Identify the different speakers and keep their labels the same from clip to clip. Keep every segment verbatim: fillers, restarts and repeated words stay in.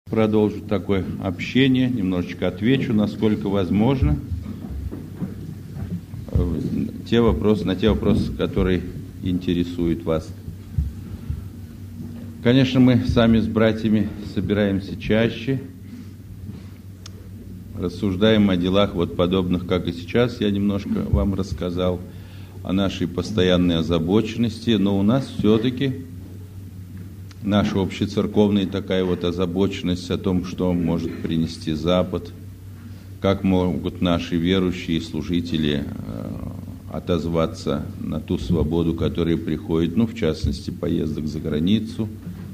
Speaker 1: Продолжу такое общение, немножечко отвечу, насколько возможно, те вопросы, на те вопросы, которые интересуют вас. Конечно, мы сами с братьями собираемся чаще, рассуждаем о делах вот подобных, как и сейчас. Я немножко вам рассказал о нашей постоянной озабоченности, но у нас все-таки наша общецерковная такая вот озабоченность о том, что может принести Запад, как могут наши верующие служители отозваться на ту свободу, которая приходит, ну, в частности, поездок за границу,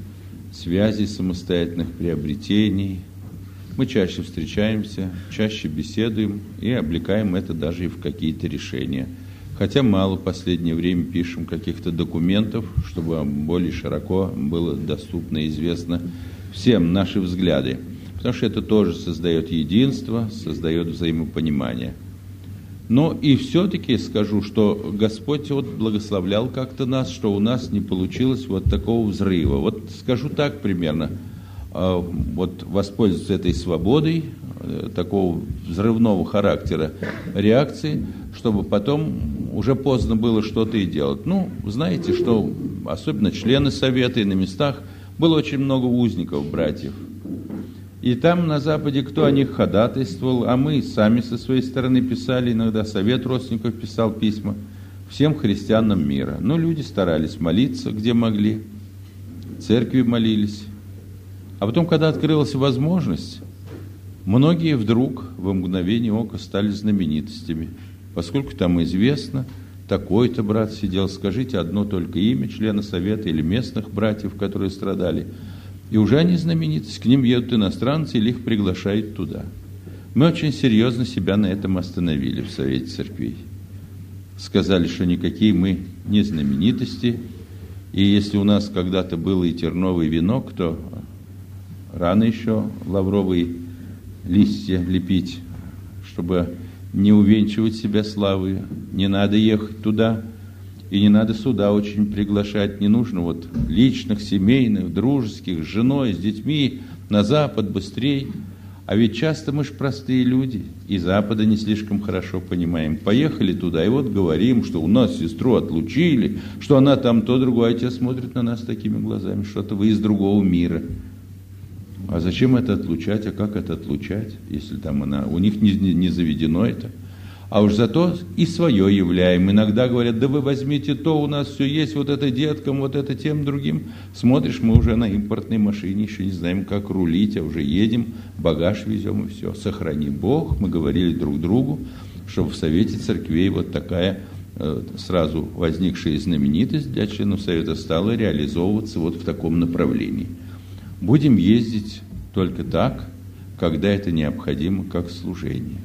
Speaker 1: связей самостоятельных приобретений. Мы чаще встречаемся, чаще беседуем и облекаем это даже и в какие-то решения. Хотя мало в последнее время пишем каких-то документов, чтобы более широко было доступно и известно всем наши взгляды. Потому что это тоже создает единство, создает взаимопонимание. Но и все-таки скажу, что Господь вот благословлял как-то нас, что у нас не получилось вот такого взрыва. Вот скажу так примерно, вот воспользоваться этой свободой, такого взрывного характера реакции, чтобы потом уже поздно было что-то и делать. Ну, знаете, что особенно члены Совета и на местах было очень много узников, братьев. И там на Западе кто о них ходатайствовал, а мы сами со своей стороны писали, иногда Совет родственников писал письма всем христианам мира. Но люди старались молиться, где могли, церкви молились. А потом, когда открылась возможность, многие вдруг в мгновение ока стали знаменитостями. Поскольку там известно, такой-то брат сидел, скажите одно только имя члена Совета или местных братьев, которые страдали. И уже они знаменитость, к ним едут иностранцы или их приглашают туда. Мы очень серьезно себя на этом остановили в Совете Церквей. Сказали, что никакие мы не знаменитости, и если у нас когда-то было и терновый венок, то рано еще лавровые листья лепить, чтобы не увенчивать себя славой. Не надо ехать туда, и не надо сюда очень приглашать. Не нужно вот личных, семейных, дружеских, с женой, с детьми, на Запад быстрее. А ведь часто мы ж простые люди, и Запада не слишком хорошо понимаем. Поехали туда, и вот говорим, что у нас сестру отлучили, что она там то, другое, а те смотрят на нас такими глазами, что-то вы из другого мира. А зачем это отлучать, а как это отлучать, если там она, у них не, не, не заведено это. А уж зато и свое являем. Иногда говорят, да вы возьмите то, у нас все есть, вот это деткам, вот это тем, другим. Смотришь, мы уже на импортной машине, еще не знаем, как рулить, а уже едем, багаж везем и все. Сохрани Бог, мы говорили друг другу, что в Совете Церквей вот такая э, сразу возникшая знаменитость для членов Совета стала реализовываться вот в таком направлении. Будем ездить только так, когда это необходимо, как служение.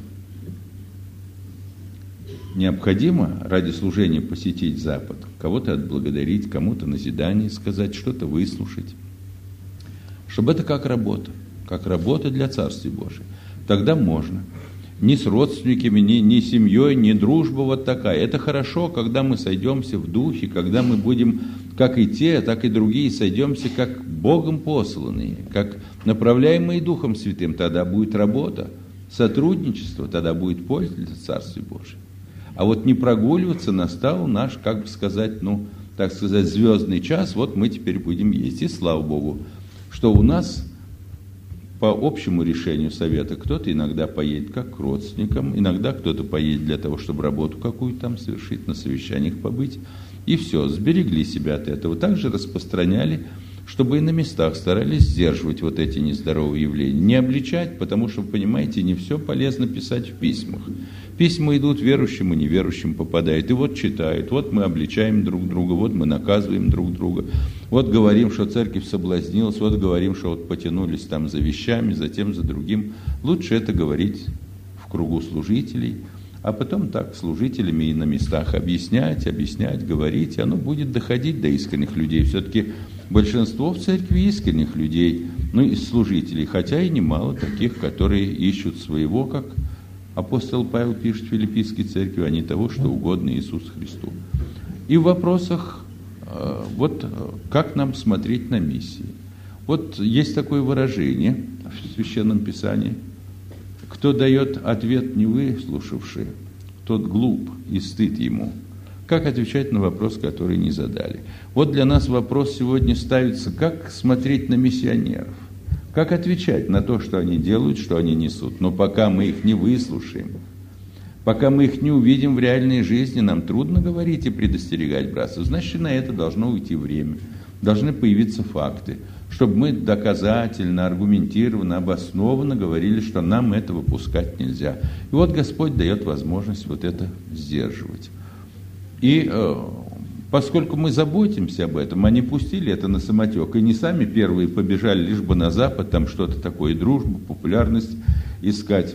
Speaker 1: Необходимо ради служения посетить Запад, кого-то отблагодарить, кому-то назидание сказать, что-то выслушать. Чтобы это как работа, как работа для Царствия Божия. Тогда можно. Ни с родственниками, ни, ни семьей, ни дружба вот такая. Это хорошо, когда мы сойдемся в духе, когда мы будем, как и те, так и другие, сойдемся как Богом посланные, как направляемые Духом Святым. Тогда будет работа, сотрудничество, тогда будет польза для Царствия Божия. А вот не прогуливаться, настал наш, как бы сказать, ну, так сказать, звездный час, вот мы теперь будем ездить. И слава Богу, что у нас по общему решению Совета кто-то иногда поедет как к родственникам, иногда кто-то поедет для того, чтобы работу какую-то там совершить, на совещаниях побыть. И все, сберегли себя от этого. Также распространяли, чтобы и на местах старались сдерживать вот эти нездоровые явления. Не обличать, потому что, вы понимаете, не все полезно писать в письмах. Письма идут верующим и неверующим, попадают. И вот читают, вот мы обличаем друг друга, вот мы наказываем друг друга. Вот говорим, что церковь соблазнилась, вот говорим, что вот потянулись там за вещами, затем за другим. Лучше это говорить в кругу служителей, а потом так служителями и на местах объяснять, объяснять, говорить, и оно будет доходить до искренних людей. Все-таки большинство в церкви искренних людей, ну и служителей, хотя и немало таких, которые ищут своего, как апостол Павел пишет в Филиппийской церкви, а не того, что угодно Иисусу Христу. И в вопросах, вот как нам смотреть на миссии. Вот есть такое выражение, в Священном Писании? Кто дает ответ, не выслушавший, тот глуп и стыд ему. Как отвечать на вопрос, который не задали? Вот для нас вопрос сегодня ставится, как смотреть на миссионеров, как отвечать на то, что они делают, что они несут. Но пока мы их не выслушаем, пока мы их не увидим в реальной жизни, нам трудно говорить и предостерегать братцев. Значит, на это должно уйти время, должны появиться факты, чтобы мы доказательно, аргументированно, обоснованно говорили, что нам этого пускать нельзя. И вот Господь дает возможность вот это сдерживать. И э, поскольку мы заботимся об этом, они пустили это на самотек, и не сами первые побежали лишь бы на Запад, там что-то такое, дружбу, популярность искать.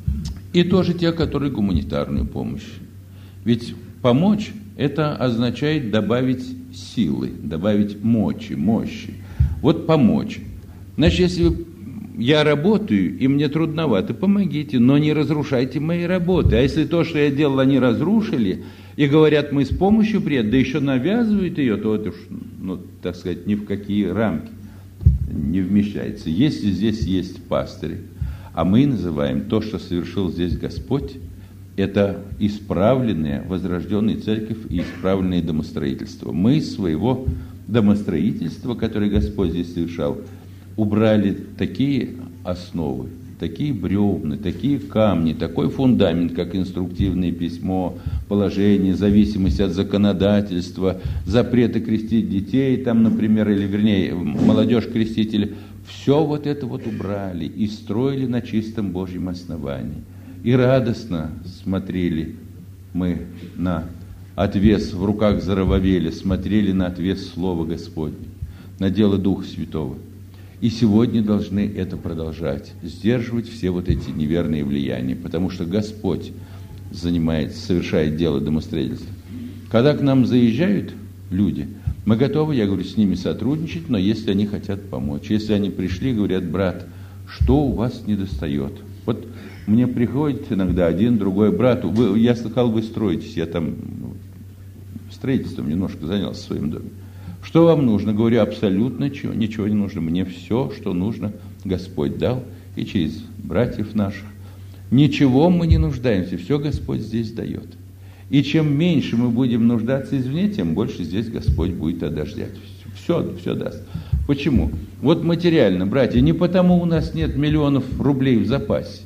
Speaker 1: И тоже те, которые гуманитарную помощь. Ведь помочь – это означает добавить силы, добавить мочи, мощи. Вот помочь. Значит, если я работаю, и мне трудновато, помогите, но не разрушайте мои работы. А если то, что я делал, они разрушили, и говорят, мы с помощью приедем, да еще навязывают ее, то это уж, ну, так сказать, ни в какие рамки не вмещается. Если здесь есть пастыри, а мы называем то, что совершил здесь Господь, это исправленная, возрожденная церковь и исправленное домостроительство. Мы своего домостроительства, которое Господь здесь совершал, убрали такие основы, такие бревна, такие камни, такой фундамент, как инструктивное письмо, положение, зависимость от законодательства, запреты крестить детей, там, например, или вернее, молодежь крестителей. Все вот это вот убрали и строили на чистом Божьем основании. И радостно смотрели мы на отвес в руках Зарававеля, смотрели на отвес Слова Господня, на дело Духа Святого. И сегодня должны это продолжать, сдерживать все вот эти неверные влияния, потому что Господь занимается, совершает дело домостроительства. Когда к нам заезжают люди, мы готовы, я говорю, с ними сотрудничать, но если они хотят помочь, если они пришли и говорят, брат, что у вас недостает? Вот мне приходит иногда один, другой брат, вы, я слыхал, вы строитесь, я там строительством немножко занялся в своем доме. Что вам нужно? Говорю, абсолютно ничего, ничего не нужно. Мне все, что нужно, Господь дал, и через братьев наших. Ничего мы не нуждаемся, все Господь здесь дает. И чем меньше мы будем нуждаться извне, тем больше здесь Господь будет одождять. Все, все даст. Почему? Вот материально, братья, не потому у нас нет миллионов рублей в запасе,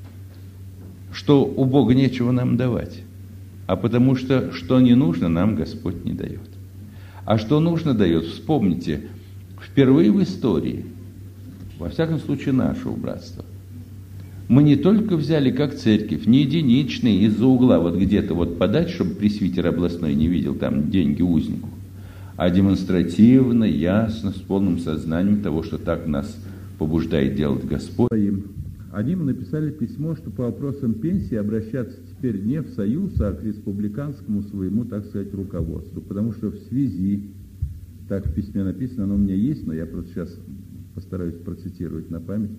Speaker 1: что у Бога нечего нам давать, а потому что, что не нужно, нам Господь не дает. А что нужно дает, вспомните, впервые в истории, во всяком случае нашего братства, мы не только взяли как церковь, не единичные из-за угла вот где-то вот подать, чтобы пресвитер областной не видел там деньги узнику, а демонстративно, ясно, с полным сознанием того, что так нас побуждает делать Господь. Они ему написали письмо, что по вопросам пенсии обращаться теперь не в Союз, а к республиканскому своему, так сказать, руководству. Потому что в связи, так в письме написано, оно у меня есть, но я просто сейчас постараюсь процитировать на память,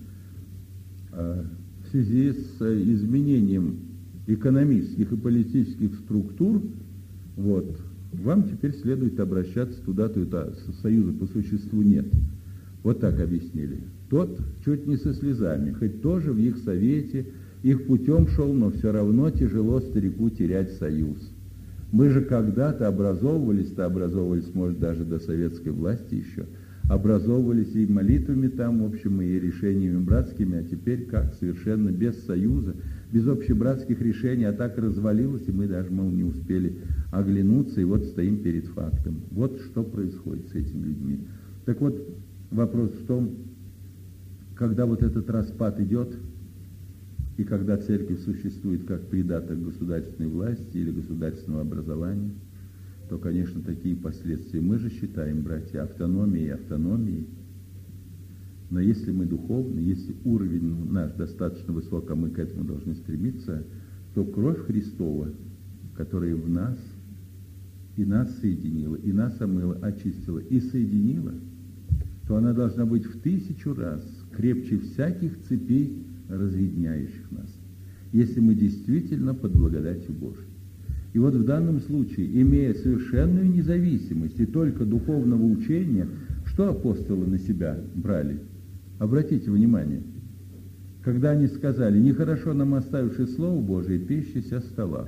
Speaker 1: в связи с изменением экономических и политических структур, вот, вам теперь следует обращаться туда-то, туда, Союза по существу нет. Вот так объяснили. Тот чуть не со слезами, хоть тоже в их совете, их путем шел, но все равно тяжело старику терять союз. Мы же когда-то образовывались-то, образовывались, может, даже до советской власти еще, образовывались и молитвами там, в общем, и решениями братскими, а теперь как? Совершенно без союза, без общебратских решений, а так развалилось, и мы даже, мол, не успели оглянуться, и вот стоим перед фактом. Вот что происходит с этими людьми. Так вот, вопрос в том, когда вот этот распад идет, и когда церковь существует как придаток государственной власти или государственного образования, то, конечно, такие последствия. Мы же считаем, братья, автономией автономией. Но если мы духовны, если уровень наш достаточно высок, а мы к этому должны стремиться, то кровь Христова, которая в нас, и нас соединила, и нас омыла, очистила, и соединила, то она должна быть в тысячу раз крепче всяких цепей, разъединяющих нас, если мы действительно под благодатью Божией. И вот в данном случае, имея совершенную независимость и только духовного учения, что апостолы на себя брали?
Speaker 2: Обратите внимание, когда они сказали, нехорошо нам, оставивши Слово Божие, пищи со стола.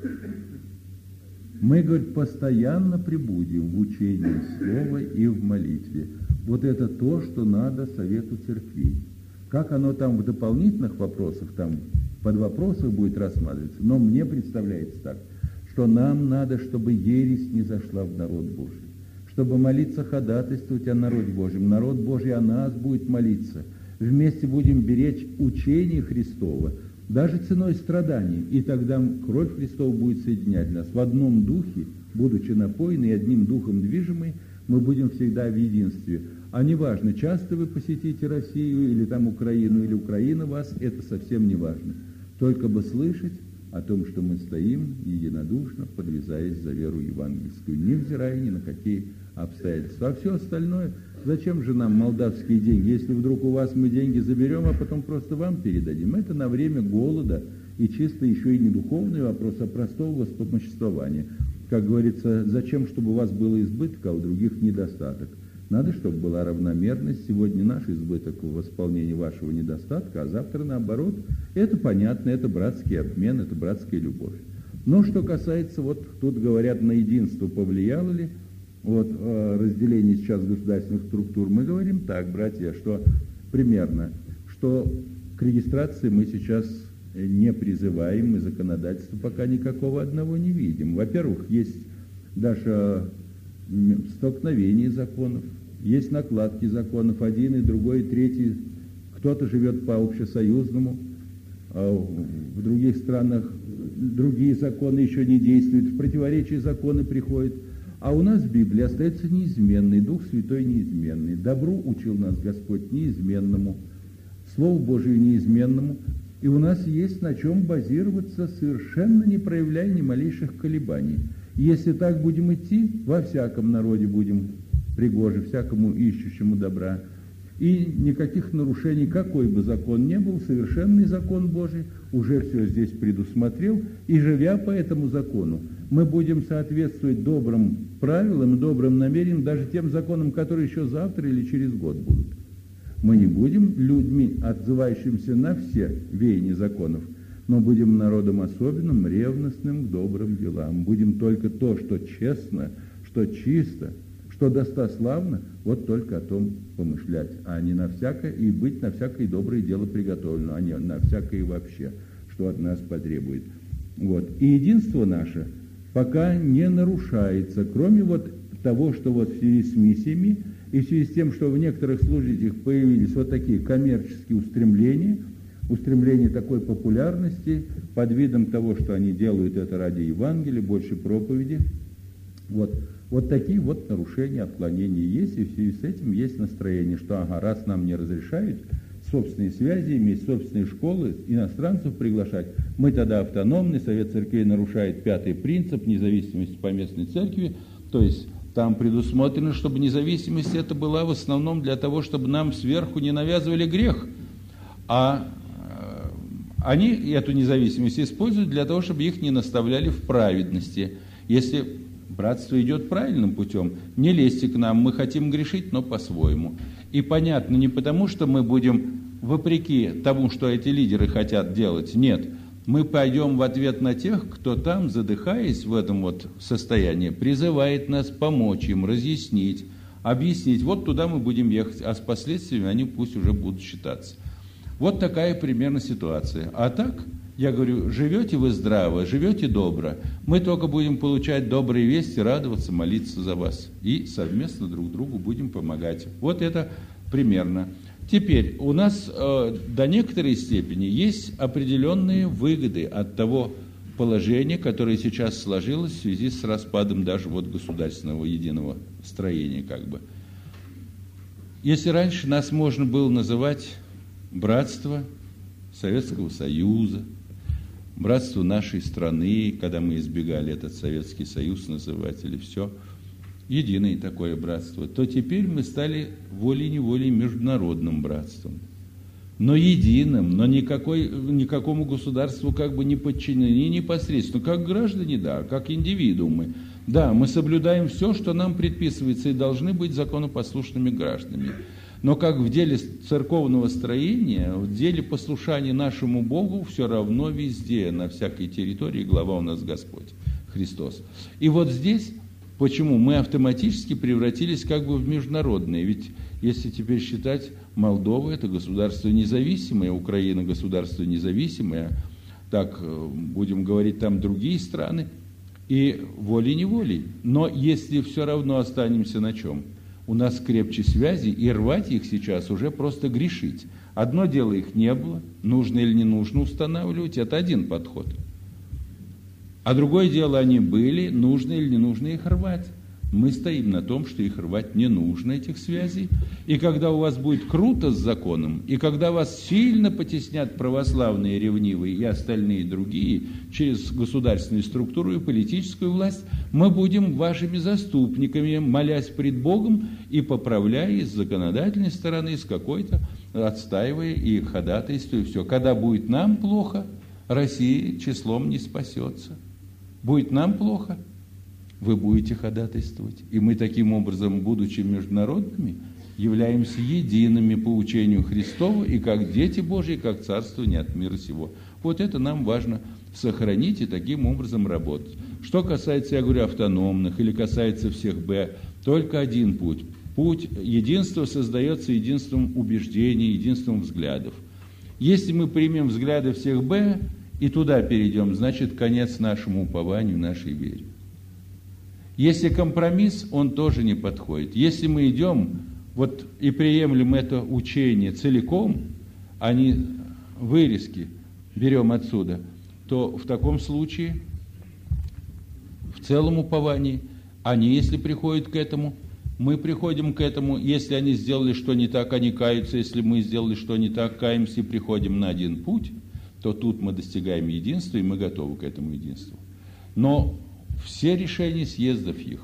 Speaker 2: Мы, говорит, постоянно пребудем в учении Слова и в молитве. Вот это то, что надо совету церквей. Как оно там в дополнительных вопросах, там под вопросах будет рассматриваться, но мне представляется так, что нам надо, чтобы ересь не зашла в народ Божий, чтобы молиться, ходатайствовать о народе Божьем. Народ Божий о нас будет молиться. Вместе будем беречь учение Христово, даже ценой страданий, и тогда кровь Христова будет соединять нас. В одном духе, будучи напоены и одним духом движимы, мы будем всегда в единстве. А неважно, часто вы посетите Россию, или там Украину, или Украина вас, это совсем не важно. Только бы слышать о том, что мы стоим единодушно, подвязаясь за веру евангельскую, невзирая ни на какие обстоятельства. А все остальное, зачем же нам молдавские деньги, если вдруг у вас мы деньги заберем, а потом просто вам передадим? Это на время голода и чисто еще и не духовный вопрос, а простого воспомоществования. Как говорится, зачем, чтобы у вас было избыток, а у других недостаток? Надо, чтобы была равномерность. Сегодня наш избыток в восполнении вашего недостатка, а завтра наоборот. Это понятно, это братский обмен, это братская любовь. Но что касается, вот тут говорят, на единство повлияло ли, вот разделение сейчас государственных структур, мы говорим так, братья, что примерно, что к регистрации мы сейчас не призываем, мы законодательства пока никакого одного не видим. Во-первых, есть даже столкновение законов, есть накладки законов, один и другой, и третий. Кто-то живет по общесоюзному, а в других странах другие законы еще не действуют, в противоречии законы приходят. А у нас в Библии остается неизменный, Дух Святой неизменный. Добру учил нас Господь неизменному, Слову Божию неизменному. И у нас есть на чем базироваться, совершенно не проявляя ни малейших колебаний. Если так будем идти, во всяком народе будем пригожи, всякому ищущему добра. И никаких нарушений, какой бы закон ни был, совершенный закон Божий уже все здесь предусмотрел. И живя по этому закону, мы будем соответствовать добрым правилам, добрым намерениям, даже тем законам, которые еще завтра или через год будут. Мы не будем людьми, отзывающимися на все веяния законов, но будем народом особенным, ревностным к добрым делам. Будем только то, что честно, что чисто, что достославно, вот только о том помышлять, а не на всякое, и быть на всякое доброе дело приготовлено, а не на всякое вообще, что от нас потребует. Вот. И единство наше пока не нарушается, кроме вот того, что вот в связи с миссиями и в связи с тем, что в некоторых служителях появились вот такие коммерческие устремления, устремление такой популярности под видом того, что они делают это ради Евангелия, больше проповеди. Вот, вот такие вот нарушения, отклонения есть, и в связи с этим есть настроение, что ага, раз нам не разрешают собственные связи, иметь собственные школы, иностранцев приглашать, мы тогда автономны, Совет Церквей нарушает пятый принцип независимости поместной церкви, то есть там предусмотрено, чтобы независимость это была в основном для того, чтобы нам сверху не навязывали грех, а они эту независимость используют для того, чтобы их не наставляли в праведности. Если братство идет правильным путем, не лезьте к нам, мы хотим грешить, но по-своему. И понятно, не потому, что мы будем вопреки тому, что эти лидеры хотят делать, нет. Мы пойдем в ответ на тех, кто там, задыхаясь в этом вот состоянии, призывает нас помочь им, разъяснить, объяснить. Вот туда мы будем ехать, а с последствиями они пусть уже будут считаться. Вот такая примерно ситуация. А так, я говорю, живете вы здраво, живете добро, мы только будем получать добрые вести, радоваться, молиться за вас. И совместно друг другу будем помогать. Вот это примерно. Теперь у нас э, до некоторой степени есть определенные выгоды от того положения, которое сейчас сложилось в связи с распадом даже вот государственного единого строения, как бы. Если раньше нас можно было называть братство Советского Союза, братство нашей страны, когда мы избегали этот Советский Союз называть или все, единое такое братство, то теперь мы стали волей-неволей международным братством. Но единым, но никакой, никакому государству как бы не подчинены непосредственно, как граждане, да, как индивидуумы. Да, мы соблюдаем все, что нам предписывается, и должны быть законопослушными гражданами.
Speaker 1: Но как в деле церковного строения, в деле послушания нашему Богу все равно везде, на всякой территории, глава у нас Господь, Христос. И вот здесь, почему мы автоматически превратились как бы в международные? Ведь если теперь считать, Молдова – это государство независимое, Украина – государство независимое, так будем говорить, там другие страны, и волей-неволей. Но если все равно останемся на чем? У нас крепче связи, и рвать их сейчас уже просто грешить. Одно дело, их не было, нужно или не нужно устанавливать, это один подход. А другое дело, они были, нужно или не нужно их рвать. Мы стоим на том, что их рвать не нужно, этих связей. И когда у вас будет круто с законом, и когда вас сильно потеснят православные, ревнивые и остальные другие через государственную структуру и политическую власть, мы будем вашими заступниками, молясь пред Богом и поправляя с законодательной стороны, с какой-то, отстаивая и ходатайствуя, все. Когда будет нам плохо, Россия числом не спасется. Будет нам плохо, вы будете ходатайствовать. И мы таким образом, будучи международными, являемся едиными по учению Христову и как дети Божьи, как царство не от мира сего. Вот это нам важно сохранить и таким образом работать. Что касается, я говорю, автономных или касается всех Б, только один путь. Путь единства создается единством убеждений, единством взглядов. Если мы примем взгляды всех Б и туда перейдем, значит конец нашему упованию, нашей вере. Если компромисс, он тоже не подходит. Если мы идем вот, и приемлем это учение целиком, а не вырезки берем отсюда, то в таком случае, в целом уповании, они, если приходят к этому, мы приходим к этому, если они сделали что не так, они каются, если мы сделали что не так, каемся и приходим на один путь, то тут мы достигаем единства, и мы готовы к этому единству. Но все решения съездов их,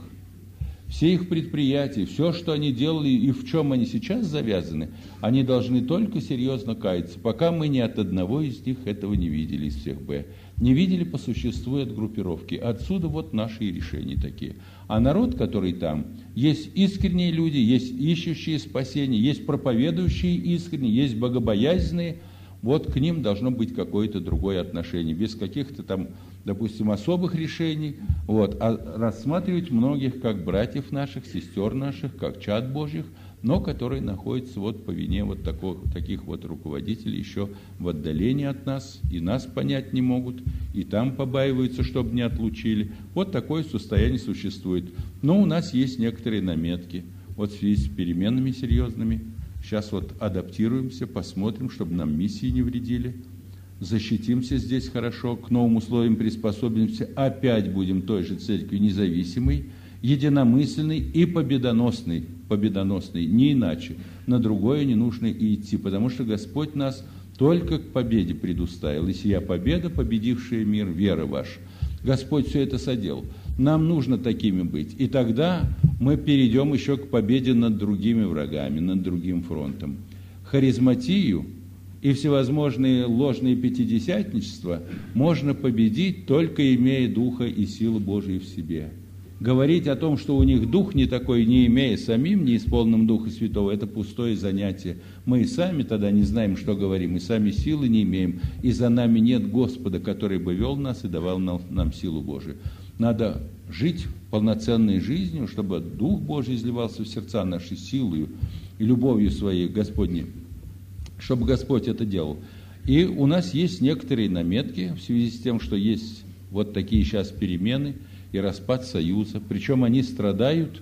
Speaker 1: все их предприятия, все, что они делали и в чем они сейчас завязаны, они должны только серьезно каяться, пока мы ни от одного из них этого не видели, из всех Б. Не видели по существу от группировки. Отсюда вот наши решения такие. А народ, который там, есть искренние люди, есть ищущие спасения, есть проповедующие искренне, есть богобоязненные. Вот к ним должно быть какое-то другое отношение, без каких-то там, допустим, особых решений, вот, а рассматривать многих как братьев наших, сестер наших, как чад Божьих, но которые находятся вот по вине вот такого, таких вот руководителей еще в отдалении от нас, и нас понять не могут, и там побаиваются, чтобы не отлучили. Вот такое состояние существует. Но у нас есть некоторые наметки, вот в связи с переменами серьезными. Сейчас вот адаптируемся, посмотрим, чтобы нам миссии не вредили. Защитимся здесь хорошо, к новым условиям приспособимся. Опять будем той же церкви независимой, единомысленной и победоносной. Победоносной, не иначе. На другое не нужно и идти, потому что Господь нас только к победе предуставил. И сия победа, победившая мир, вера ваша. Господь все это соделал. Нам нужно такими быть. И тогда мы перейдем еще к победе над другими врагами, над другим фронтом. Харизматию и всевозможные ложные пятидесятничества можно победить, только имея духа и силу Божию в себе. Говорить о том, что у них дух не такой, не имея самим, не исполненным Духа Святого, это пустое занятие. Мы и сами тогда не знаем, что говорим, и сами силы не имеем, и за нами нет Господа, который бы вел нас и давал нам, нам силу Божию. Надо жить полноценной жизнью, чтобы Дух Божий изливался в сердца наши силою и любовью своей Господней, чтобы Господь это делал. И у нас есть некоторые наметки в связи с тем, что есть вот такие сейчас перемены и распад союза. Причем они страдают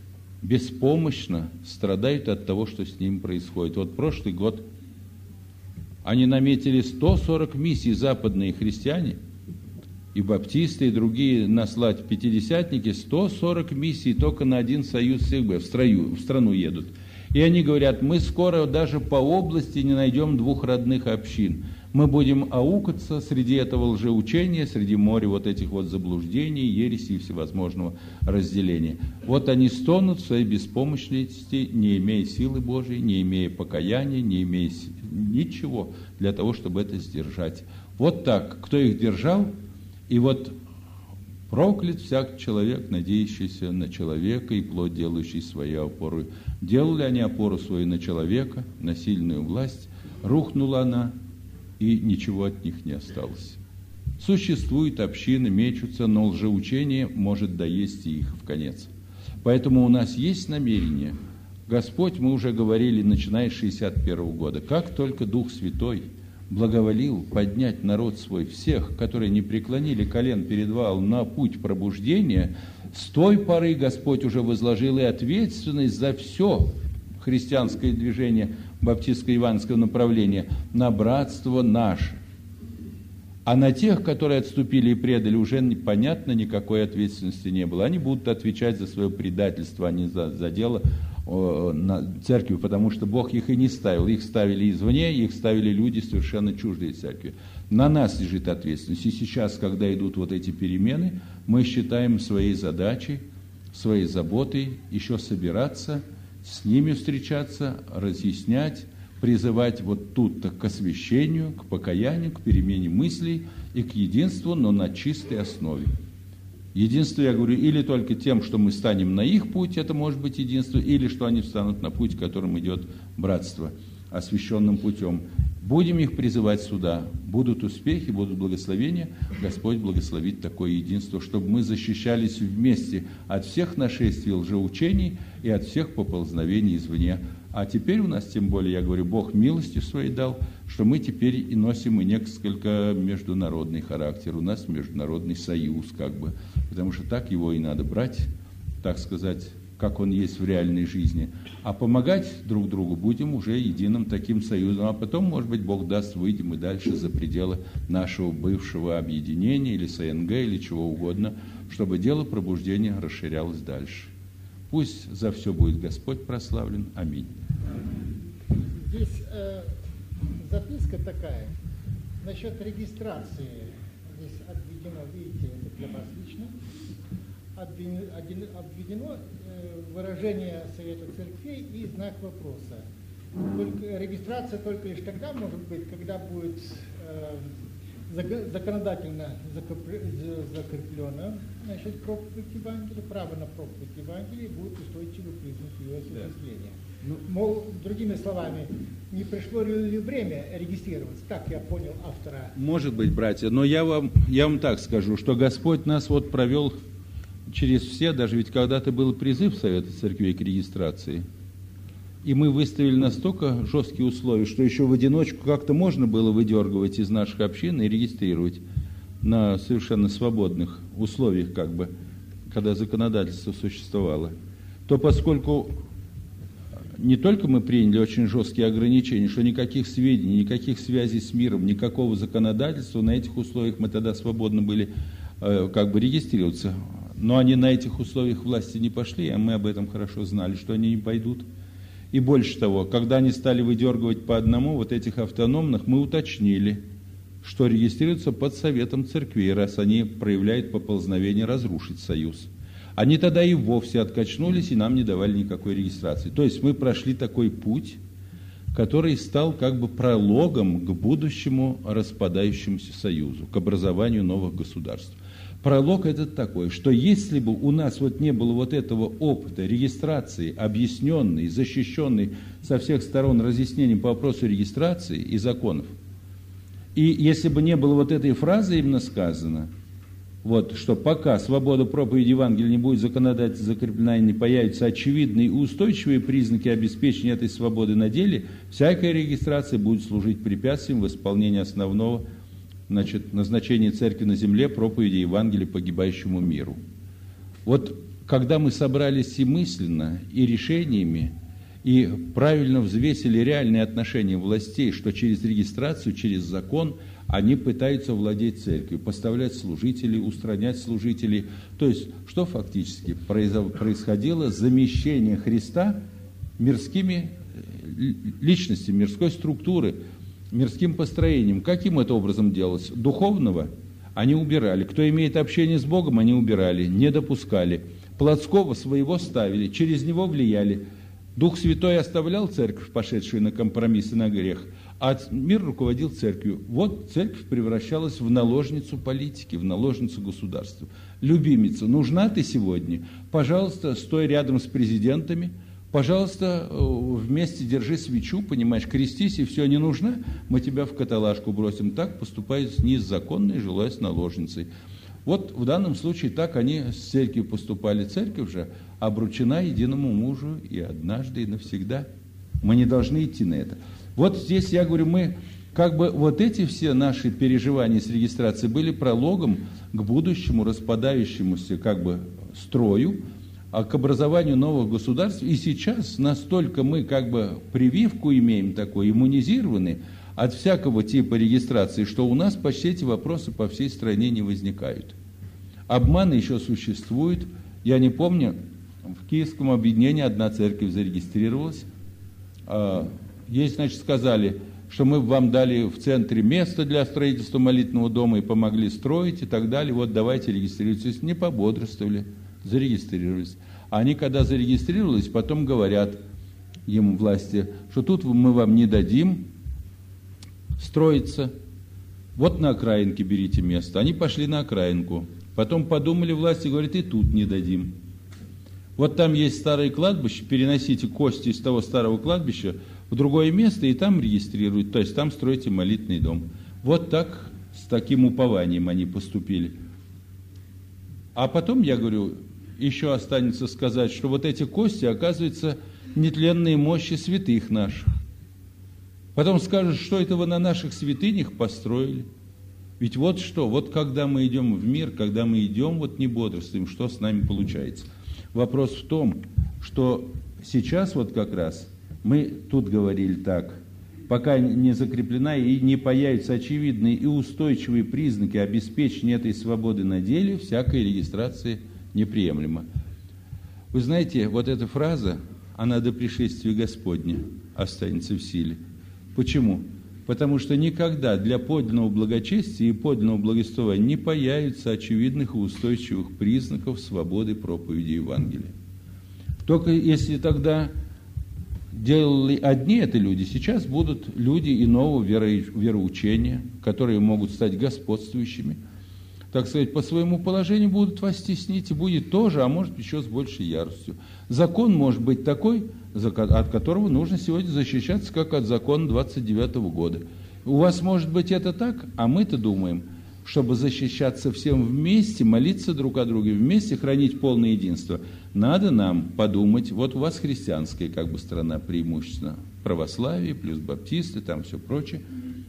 Speaker 1: беспомощно, страдают от того, что с ним происходит. Вот прошлый год они наметили сто сорок миссий, западные христиане, и баптисты, и другие наслать пятидесятники, сто сорок миссий только на один союз всех Б, в, строю, в страну едут. И они говорят, мы скоро даже по области не найдем двух родных общин. Мы будем аукаться среди этого лжеучения, среди моря вот этих вот заблуждений, ересей и всевозможного разделения. Вот они стонут в своей беспомощности, не имея силы Божией, не имея покаяния, не имея ничего для того, чтобы это сдержать. Вот так, кто их держал, и вот проклят всяк человек, надеющийся на человека и плоть делающий своей опорой. Делали они опору свою на человека, на сильную власть, рухнула она, и ничего от них не осталось. Существуют общины, мечутся, но лжеучение может доесть и их в конец. Поэтому у нас есть намерение. Господь, мы уже говорили, начиная с шестьдесят первого года, как только Дух Святой благоволил поднять народ свой, всех, которые не преклонили колен перед Ваалом, на путь пробуждения, с той поры Господь уже возложил и ответственность за все христианское движение баптистско-иванского направления на братство наше. А на тех, которые отступили и предали, уже непонятно, никакой ответственности не было. Они будут отвечать за свое предательство, а не за, за дело о, на церкви, потому что Бог их и не ставил. Их ставили извне, их ставили люди совершенно чуждые церкви. На нас лежит ответственность. И сейчас, когда идут вот эти перемены, мы считаем своей задачей, своей заботой еще собираться, с ними встречаться, разъяснять, призывать вот тут-то к освящению, к покаянию, к перемене мыслей и к единству, но на чистой основе. Единство, я говорю, или только тем, что мы станем на их путь, это может быть единство, или что они встанут на путь, которым идет братство, освященным путем. Будем их призывать сюда. Будут успехи, будут благословения. Господь благословит такое единство, чтобы мы защищались вместе от всех нашествий лжеучений и от всех поползновений извне. А теперь у нас, тем более, я говорю, Бог милостью своей дал, что мы теперь и носим и несколько международный характер. У нас международный союз, как бы, потому что так его и надо брать, так сказать, как он есть в реальной жизни. А помогать друг другу будем уже единым таким союзом. А потом, может быть, Бог даст, выйдем и дальше за пределы нашего бывшего объединения или СНГ, или чего угодно, чтобы дело пробуждения расширялось дальше. Пусть за все будет Господь прославлен. Аминь.
Speaker 3: Здесь э, записка такая, насчет регистрации. Здесь обведено, видите, это для вас лично, обведено, обведено э, выражение Совета Церквей и знак вопроса. Только, регистрация только лишь тогда может быть, когда будет э, законодательно закреплено, значит, проповедь Евангелия, право на проповедь Евангелия, будет устойчивый признак ее осуществления. Да. Мол, другими словами, не пришло ли время регистрироваться? Так я понял автора.
Speaker 1: Может быть, братья, но я вам, я вам так скажу, что Господь нас вот провел через все, даже ведь когда-то был призыв Совета Церквей к регистрации. И мы выставили настолько жесткие условия, что еще в одиночку как-то можно было выдергивать из наших общин и регистрировать на совершенно свободных условиях, как бы, когда законодательство существовало. То поскольку не только мы приняли очень жесткие ограничения, что никаких сведений, никаких связей с миром, никакого законодательства, на этих условиях мы тогда свободно были э, как бы регистрироваться. Но они на этих условиях власти не пошли, а мы об этом хорошо знали, что они не пойдут. И больше того, когда они стали выдергивать по одному вот этих автономных, мы уточнили, что регистрируются под Советом Церквей, раз они проявляют поползновение разрушить союз. Они тогда и вовсе откачнулись и нам не давали никакой регистрации. То есть мы прошли такой путь, который стал как бы прологом к будущему распадающемуся союзу, к образованию новых государств. Пролог этот такой, что если бы у нас вот не было вот этого опыта регистрации, объясненной, защищенной со всех сторон разъяснением по вопросу регистрации и законов, и если бы не было вот этой фразы именно сказано, вот, что пока свобода проповеди Евангелия не будет законодательно закреплена и не появятся очевидные и устойчивые признаки обеспечения этой свободы на деле, всякая регистрация будет служить препятствием в исполнении основного, значит, назначения церкви на земле, проповеди Евангелия погибающему миру. Вот когда мы собрались и мысленно, и решениями, и правильно взвесили реальные отношения властей, что через регистрацию, через закон они пытаются владеть церковью, поставлять служителей, устранять служителей. То есть, что фактически происходило? Замещение Христа мирскими личностями, мирской структуры, мирским построением. Каким это образом делалось? Духовного они убирали. Кто имеет общение с Богом, они убирали, не допускали. Плотского своего ставили, через него влияли. Дух Святой оставлял церковь, пошедшую на компромисс и на грех, а мир руководил церковью. Вот церковь превращалась в наложницу политики, в наложницу государства. Любимица, нужна ты сегодня? Пожалуйста, стой рядом с президентами, Пожалуйста, вместе держи свечу, понимаешь, крестись, и все, не нужно, мы тебя в каталажку бросим. Так поступают с незаконной жилой с наложницей. Вот в данном случае так они с церковью поступали. Церковь же обручена единому мужу и однажды, и навсегда. Мы не должны идти на это. Вот здесь я говорю, мы как бы вот эти все наши переживания с регистрацией были прологом к будущему распадающемуся как бы строю, а к образованию новых государств. И сейчас настолько мы как бы прививку имеем такой, иммунизированы от всякого типа регистрации, что у нас почти эти вопросы по всей стране не возникают. Обманы еще существуют. Я не помню, в Киевском объединении одна церковь зарегистрировалась. Ей, значит, сказали, что мы вам дали в центре место для строительства молитвенного дома и помогли строить и так далее. Вот давайте регистрируйтесь. Не пободрствовали, зарегистрировались. А они, когда зарегистрировались, потом говорят ему власти, что тут мы вам не дадим строиться. Вот на окраинке берите место. Они пошли на окраинку. Потом подумали власти, говорят, и тут не дадим. Вот там есть старое кладбище, переносите кости из того старого кладбища в другое место и там регистрируют, то есть там стройте молитвенный дом. Вот так, с таким упованием они поступили. А потом, я говорю, еще останется сказать, что вот эти кости, оказывается, нетленные мощи святых наших. Потом скажут, что это вы на наших святынях построили. Ведь вот что, вот когда мы идем в мир, когда мы идем, вот не бодрствуем, что с нами получается? Вопрос в том, что сейчас вот как раз мы тут говорили так, пока не закреплена и не появятся очевидные и устойчивые признаки обеспечения этой свободы на деле, всякая регистрация неприемлема. Вы знаете, вот эта фраза, она до пришествия Господня останется в силе. Почему? Потому что никогда для подлинного благочестия и подлинного благовествования не появится очевидных и устойчивых признаков свободы проповеди Евангелия. Только если тогда делали одни это люди, сейчас будут люди иного вероучения, которые могут стать господствующими, так сказать, по своему положению будут вас теснить, и будет тоже, а может еще с большей яростью. Закон может быть такой, от которого нужно сегодня защищаться, как от закона двадцать девятого года. У вас может быть это так, а мы-то думаем, чтобы защищаться всем вместе, молиться друг о друге, вместе хранить полное единство, надо нам подумать, вот у вас христианская как бы страна преимущественно, православие, плюс баптисты, там все прочее.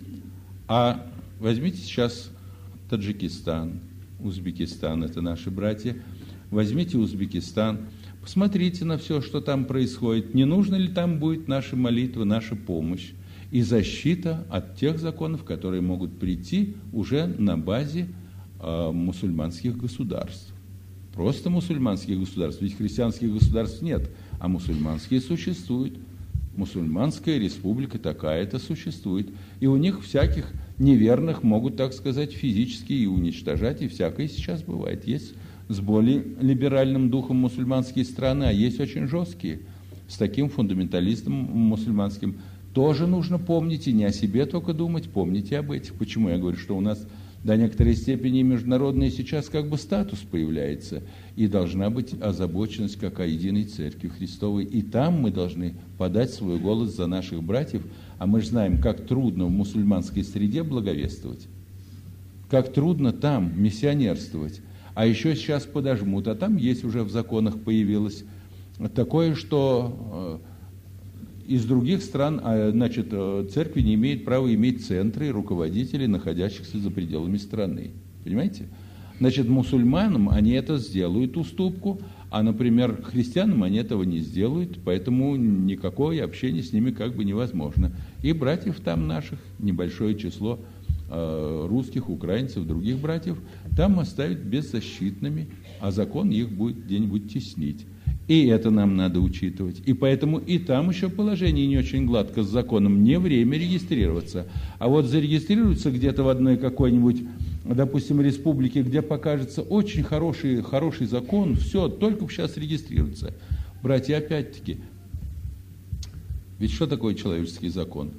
Speaker 1: А возьмите сейчас Таджикистан, Узбекистан, это наши братья, возьмите Узбекистан, посмотрите на все, что там происходит, не нужно ли там будет наша молитва, наша помощь и защита от тех законов, которые могут прийти уже на базе э, мусульманских государств. Просто мусульманских государств, ведь христианских государств нет, а мусульманские существуют. Мусульманская республика такая-то существует, и у них всяких неверных могут, так сказать, физически и уничтожать, и всякое сейчас бывает. Есть с более либеральным духом мусульманские страны, а есть очень жесткие, с таким фундаментализмом мусульманским. Тоже нужно помнить, и не о себе только думать, помните об этих. Почему я говорю, что у нас до некоторой степени международный сейчас как бы статус появляется, и должна быть озабоченность как о единой Церкви Христовой. И там мы должны подать свой голос за наших братьев, а мы же знаем, как трудно в мусульманской среде благовествовать, как трудно там миссионерствовать. А еще сейчас подожмут, а там есть уже в законах появилось такое, что из других стран, значит, церкви не имеют права иметь центры и руководителей, находящихся за пределами страны. Понимаете? Значит, мусульманам они это сделают, уступку, а, например, христианам они этого не сделают, поэтому никакое общение с ними как бы невозможно. И братьев там наших, небольшое число э, русских, украинцев, других братьев, там оставят беззащитными, а закон их будет где-нибудь теснить. И это нам надо учитывать. И поэтому и там еще положение не очень гладко с законом. Не время регистрироваться. А вот зарегистрируется где-то в одной какой-нибудь, допустим, республике, где покажется очень хороший, хороший закон, все, только сейчас регистрируется. Братья, опять-таки, ведь что такое человеческий закон?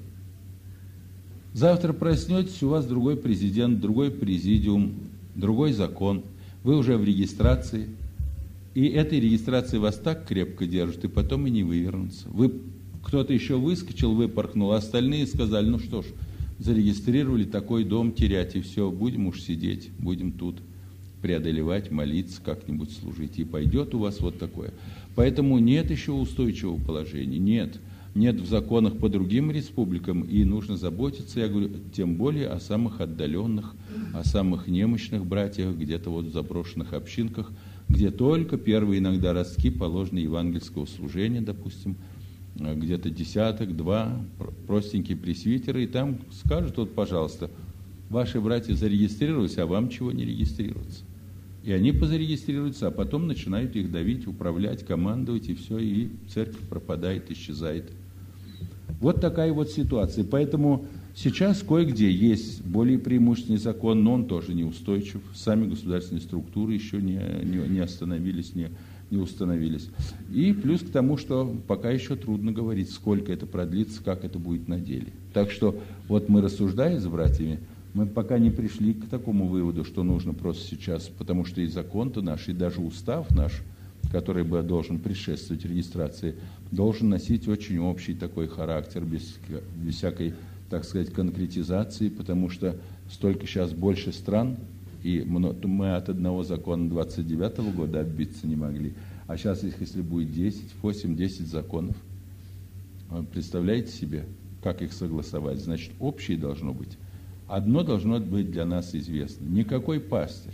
Speaker 1: Завтра проснетесь, у вас другой президент, другой президиум, другой закон. Вы уже в регистрации. И этой регистрация вас так крепко держит, и потом и не вывернуться. Вы, кто-то еще выскочил, выпорхнул, а остальные сказали, ну что ж, зарегистрировали такой дом, терять, и все, будем уж сидеть, будем тут преодолевать, молиться, как-нибудь служить. И пойдет у вас вот такое. Поэтому нет еще устойчивого положения, нет. Нет в законах по другим республикам, и нужно заботиться, я говорю, тем более о самых отдаленных, о самых немощных братьях, где-то вот в заброшенных общинках, где только первые иногда ростки положены евангельского служения, допустим, где-то десяток, два, простенькие пресвитеры, и там скажут, вот, пожалуйста, ваши братья зарегистрировались, а вам чего не регистрироваться? И они позарегистрируются, а потом начинают их давить, управлять, командовать, и все, и церковь пропадает, исчезает. Вот такая вот ситуация. Поэтому сейчас кое-где есть более преимущественный закон, но он тоже неустойчив. Сами государственные структуры еще не, не, не остановились, не, не установились. И плюс к тому, что пока еще трудно говорить, сколько это продлится, как это будет на деле. Так что вот мы, рассуждая с братьями, мы пока не пришли к такому выводу, что нужно просто сейчас, потому что и закон-то наш, и даже устав наш, который бы должен предшествовать регистрации, должен носить очень общий такой характер, без, без всякой, так сказать, конкретизации, потому что столько сейчас больше стран, и мы от одного закона двадцать девятого года отбиться не могли, а сейчас, если будет десять, восемь, десять законов, представляете себе, как их согласовать? Значит, общее должно быть. Одно должно быть для нас известно. Никакой пастырь,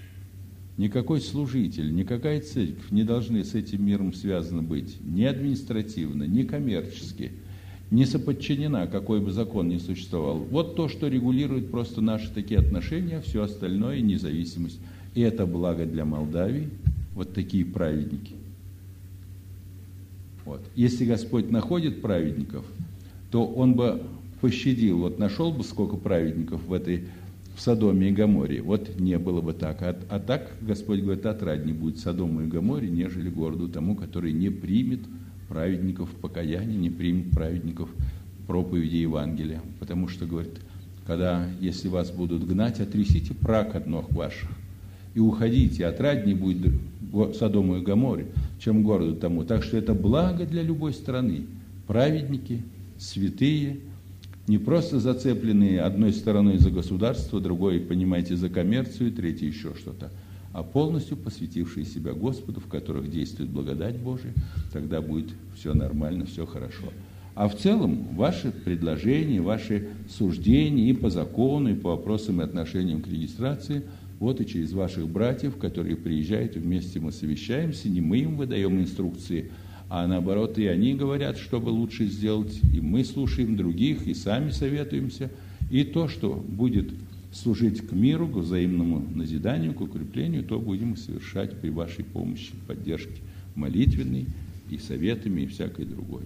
Speaker 1: никакой служитель, никакая церковь не должны с этим миром связаны быть ни административно, ни коммерчески, не соподчинена, какой бы закон ни существовал. Вот то, что регулирует просто наши такие отношения, все остальное, независимость. И это благо для Молдавии, вот такие праведники. Вот. Если Господь находит праведников, то Он бы пощадил, вот нашел бы сколько праведников в этой, в Содоме и Гоморе, вот не было бы так. А, а так, Господь говорит, отраднее будет Содому и Гоморе, нежели городу тому, который не примет праведников покаяния, не примет праведников проповеди Евангелия. Потому что, говорит, когда, если вас будут гнать, отрясите прах от ног ваших и уходите, отраднее будет Содому и Гоморе, чем городу тому. Так что это благо для любой страны. Праведники, святые, не просто зацепленные одной стороной за государство, другой, понимаете, за коммерцию, третий еще что-то, а полностью посвятившие себя Господу, в которых действует благодать Божия, тогда будет все нормально, все хорошо. А в целом ваши предложения, ваши суждения и по закону, и по вопросам и отношениям к регистрации, вот и через ваших братьев, которые приезжают, вместе мы совещаемся, не мы им выдаем инструкции, а наоборот, и они говорят, что бы лучше сделать, и мы слушаем других, и сами советуемся. И то, что будет служить к миру, к взаимному назиданию, к укреплению, то будем совершать при вашей помощи, поддержке молитвенной, и советами, и всякой другой.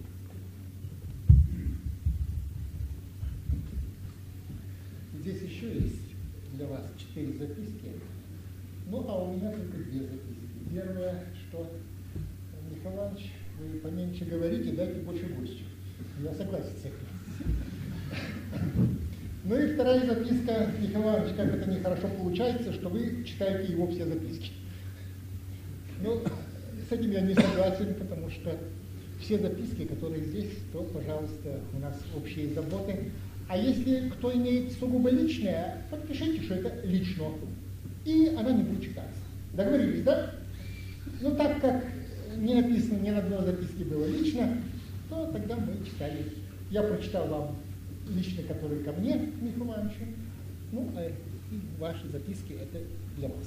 Speaker 3: Здесь еще есть для вас четыре записки, ну а у меня только две записки. Первое, что Михаил Иванович, вы поменьше говорите, дайте больше гостю. Я согласен с этим. Ну и вторая записка, Михаил Иванович, как это нехорошо получается, что вы читаете его все записки. Ну, с этим я не согласен, потому что все записки, которые здесь, то, пожалуйста, у нас общие заботы. А если кто имеет сугубо личное, подпишите, что это лично, и она не будет читаться. Договорились, да? Ну, так как не написано, ни на одной записке было лично, то тогда мы читали. Я прочитал вам лично, которые ко мне, Михаилу Ивановичу, ну, а и ваши записки это для вас.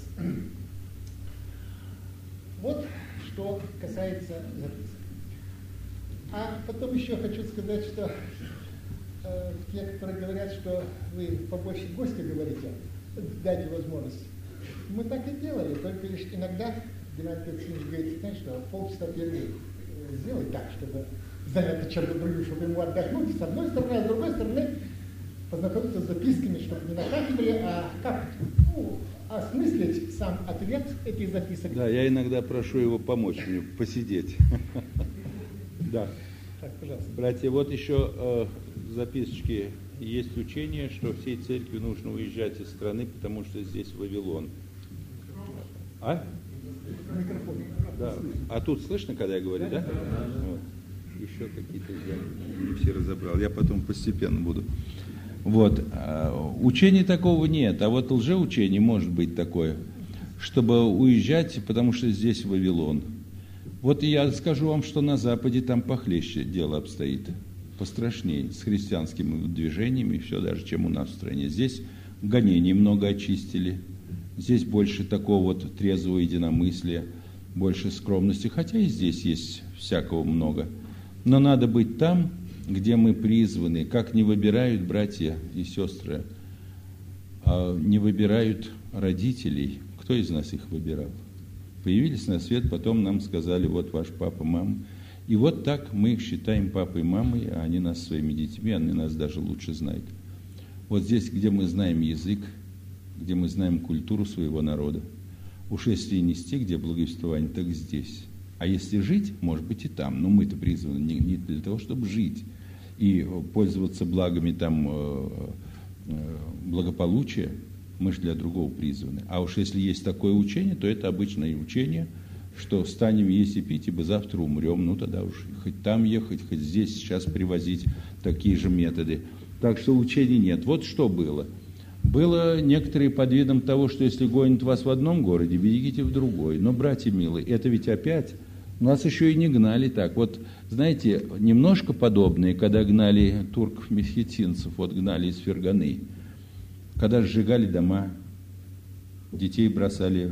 Speaker 3: Вот что касается записок. А потом еще хочу сказать, что э, те, которые говорят, что вы побольше гостя говорите, дайте возможность. Мы так и делали, только лишь иногда Геннадий Петрович говорит, знаешь, что полчаса первый сделай так, чтобы занято чем-то другим, чтобы ему отдохнуть с одной стороны, а с другой стороны познакомиться с записками, чтобы не на кафедре, а как ну, осмыслить сам ответ этих записок.
Speaker 1: Да, я иногда прошу его помочь мне посидеть. Да.
Speaker 3: Так, пожалуйста.
Speaker 1: Братья, вот еще э, записочки. Есть учение, что всей церкви нужно уезжать из страны, потому что здесь Вавилон. А?
Speaker 3: Микрофон.
Speaker 1: Да. А тут слышно, когда я говорю, да? Вот. Еще какие-то я не все разобрал. Я потом постепенно буду. Вот. Учения такого нет. А вот лжеучение может быть такое, чтобы уезжать, потому что здесь Вавилон. Вот я скажу вам, что на Западе там похлеще дело обстоит. Пострашнее, с христианскими движениями, все даже, чем у нас в стране. Здесь гонений много очистили. Здесь больше такого вот трезвого единомыслия, больше скромности. Хотя и здесь есть всякого много. Но надо быть там, где мы призваны. Как не выбирают братья и сестры, а не выбирают родителей. Кто из нас их выбирал? Появились на свет, потом нам сказали, вот ваш папа, мама. И вот так мы их считаем папой и мамой, а они нас своими детьми, они нас даже лучше знают. Вот здесь, где мы знаем язык, где мы знаем культуру своего народа. Уж если нести, где благовествование, так здесь. А если жить, может быть и там. Но мы-то призваны не, не для того, чтобы жить и пользоваться благами там э, э, благополучия. Мы же для другого призваны. А уж если есть такое учение, то это обычное учение, что станем есть и пить, ибо завтра умрем. Ну тогда уж хоть там ехать, хоть здесь сейчас привозить такие же методы. Так что учений нет. Вот что было. Было некоторые под видом того, что если гонят вас в одном городе, бегите в другой. Но, братья милые, это ведь опять нас еще и не гнали так. Вот, знаете, немножко подобное, когда гнали турков-месхетинцев, вот гнали из Ферганы, когда сжигали дома, детей бросали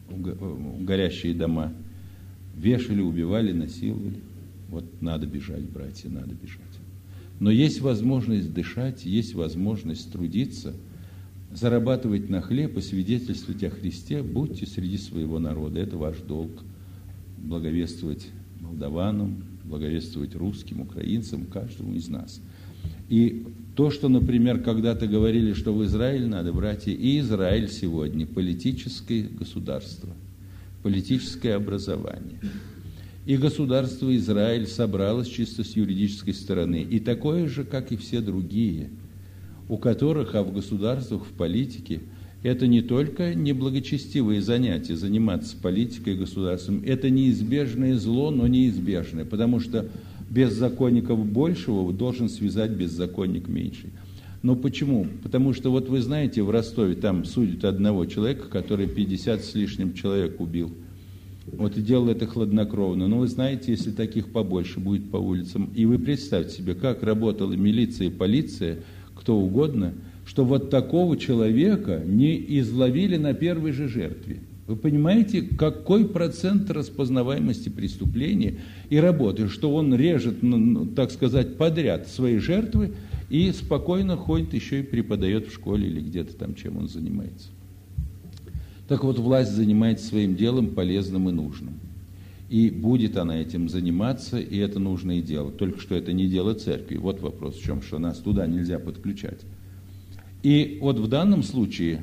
Speaker 1: в горящие дома, вешали, убивали, насиловали. Вот надо бежать, братья, надо бежать. Но есть возможность дышать, есть возможность трудиться, зарабатывать на хлеб и свидетельствовать о Христе. Будьте среди своего народа, это ваш долг. Благовествовать молдаванам, благовествовать русским, украинцам, каждому из нас. И то, что, например, когда-то говорили, что в Израиль надо, братья, и Израиль сегодня политическое государство, политическое образование. И государство Израиль собралось чисто с юридической стороны, и такое же, как и все другие, у которых, а в государствах, в политике, это не только неблагочестивые занятия, заниматься политикой и государством, это неизбежное зло, но неизбежное, потому что беззаконников большего должен связать беззаконник меньший. Но почему? Потому что, вот вы знаете, в Ростове там судят одного человека, который пятьдесят с лишним человек убил. Вот и делал это хладнокровно. Но вы знаете, если таких побольше будет по улицам, и вы представьте себе, как работала милиция и полиция, кто угодно, что вот такого человека не изловили на первой же жертве. Вы понимаете, какой процент распознаваемости преступления и работы, что он режет, так сказать, подряд свои жертвы и спокойно ходит, еще и преподает в школе или где-то там, чем он занимается. Так вот, власть занимается своим делом полезным и нужным. И будет она этим заниматься, и это нужно и делать. Только что это не дело церкви. Вот вопрос в чем, что нас туда нельзя подключать. И вот в данном случае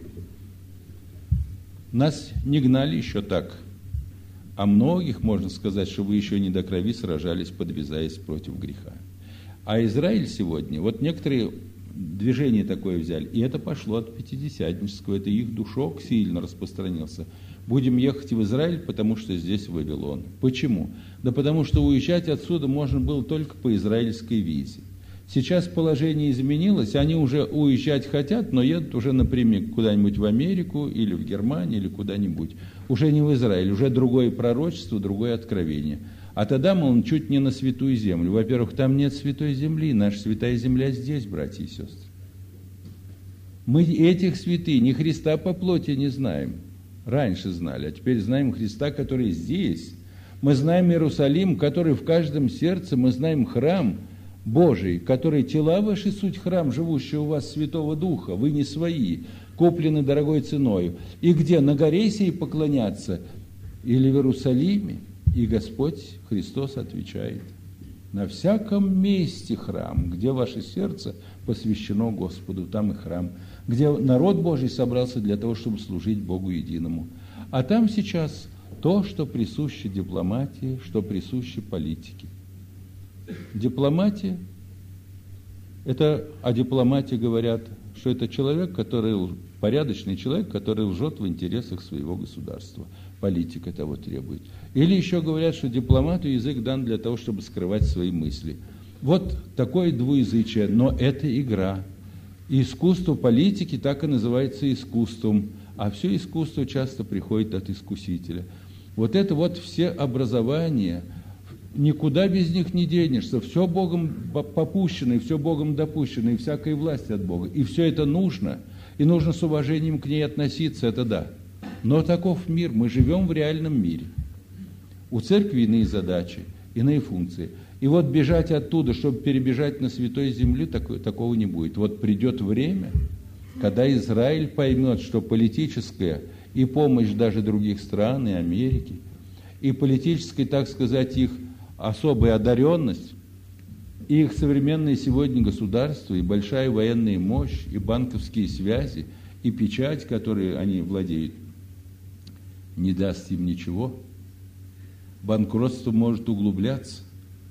Speaker 1: нас не гнали еще так. А многих, можно сказать, что вы еще не до крови сражались, подвязаясь против греха. А Израиль сегодня, вот некоторые движение такое взяли, и это пошло от пятидесятнического, это их душок сильно распространился. Будем ехать в Израиль, потому что здесь Вавилон. Почему? Да потому что уезжать отсюда можно было только по израильской визе. Сейчас положение изменилось, они уже уезжать хотят, но едут уже напрямик куда-нибудь в Америку или в Германию или куда-нибудь. Уже не в Израиль, уже другое пророчество, другое откровение. А тогда, мол, чуть не на святую землю. Во-первых, там нет святой земли, наша святая земля здесь, братья и сестры. Мы этих святынь, Христа по плоти не знаем. Раньше знали, а теперь знаем Христа, который здесь. Мы знаем Иерусалим, который в каждом сердце, мы знаем храм Божий, который тела ваши суть храм, живущий у вас Святого Духа, вы не свои, куплены дорогой ценою. И где? На горе сей поклоняться или в Иерусалиме? И Господь Христос отвечает: на всяком месте храм, где ваше сердце посвящено Господу, там и храм, где народ Божий собрался для того, чтобы служить Богу единому. А там сейчас то, что присуще дипломатии, что присуще политике. Дипломатия Это о дипломате говорят, что это человек, который, порядочный человек, который лжет в интересах своего государства. Политика того требует. Или еще говорят, что дипломату язык дан для того, чтобы скрывать свои мысли. Вот такое двуязычие, но это игра. И искусство политики так и называется искусством, а все искусство часто приходит от искусителя. Вот это вот все образования, никуда без них не денешься, все Богом попущено, и все Богом допущено, и всякая власть от Бога. И все это нужно, и нужно с уважением к ней относиться, это да. Но таков мир, мы живем в реальном мире. У церкви иные задачи, иные функции. И вот бежать оттуда, чтобы перебежать на святой землю, такого, такого не будет. Вот придет время, когда Израиль поймет, что политическая и помощь даже других стран, и Америки, и политическая, так сказать, их особая одаренность, и их современное сегодня государство, и большая военная мощь, и банковские связи, и печать, которой они владеют, не даст им ничего. Банкротство может углубляться,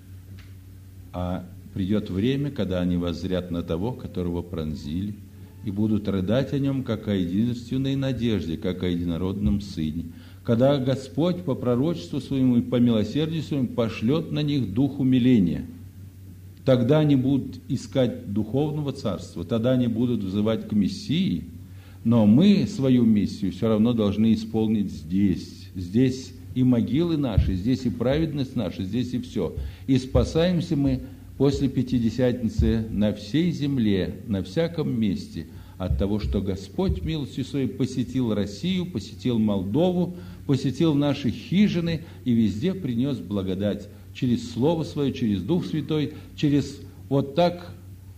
Speaker 1: а придет время, когда они воззрят на того, которого пронзили, и будут рыдать о нем, как о единственной надежде, как о единородном сыне. Когда Господь по пророчеству своему и по милосердию своему пошлет на них дух умиления, тогда они будут искать духовного царства, тогда они будут взывать к Мессии, но мы свою миссию все равно должны исполнить здесь. Здесь и могилы наши, здесь и праведность наша, здесь и все. И спасаемся мы после Пятидесятницы на всей земле, на всяком месте, от того, что Господь милостью своей посетил Россию, посетил Молдову, посетил наши хижины и везде принес благодать через Слово Свое, через Дух Святой, через вот так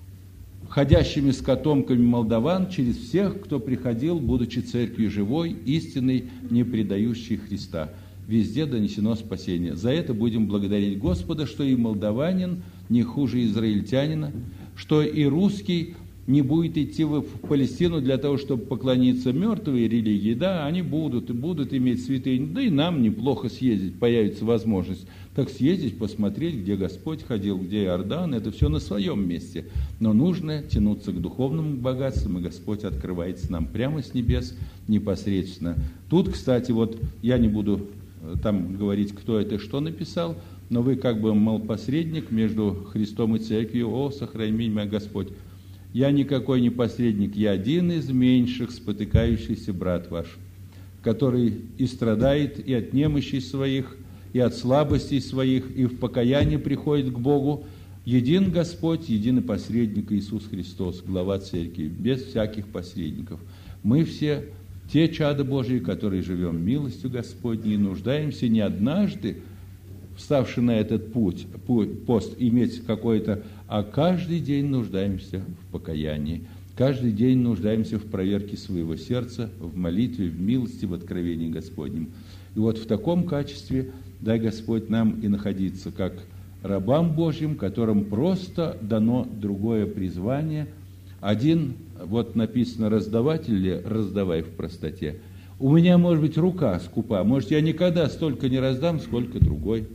Speaker 1: ходящими с котомками молдаван, через всех, кто приходил, будучи церковью живой, истинной, не предающей Христа. Везде донесено спасение. За это будем благодарить Господа, что и молдаванин не хуже израильтянина, что и русский не будет идти в Палестину для того, чтобы поклониться мертвой религии. Да, они будут и будут иметь святыни. Да и нам неплохо съездить, появится возможность. Так съездить, посмотреть, где Господь ходил, где Иордан, это все на своем месте. Но нужно тянуться к духовным богатствам, и Господь открывается нам прямо с небес непосредственно. Тут, кстати, вот я не буду там говорить, кто это что написал, но вы как бы, мол, посредник между Христом и Церковью. О, сохрани меня, Господь. Я никакой не посредник, я один из меньших, спотыкающийся брат ваш, который и страдает и от немощей своих, и от слабостей своих, и в покаянии приходит к Богу. Един Господь, единый посредник Иисус Христос, глава Церкви, без всяких посредников. Мы все те чада Божьи, которые живем милостью Господней, и нуждаемся не однажды, вставши на этот путь, пост, иметь какой-то, а каждый день нуждаемся в покаянии, каждый день нуждаемся в проверке своего сердца, в молитве, в милости, в откровении Господнем. И вот в таком качестве дай Господь нам и находиться, как рабам Божьим, которым просто дано другое призвание. Один, вот написано, раздаватель ли, раздавай в простоте. У меня, может быть, рука скупа, может, я никогда столько не раздам, сколько другой.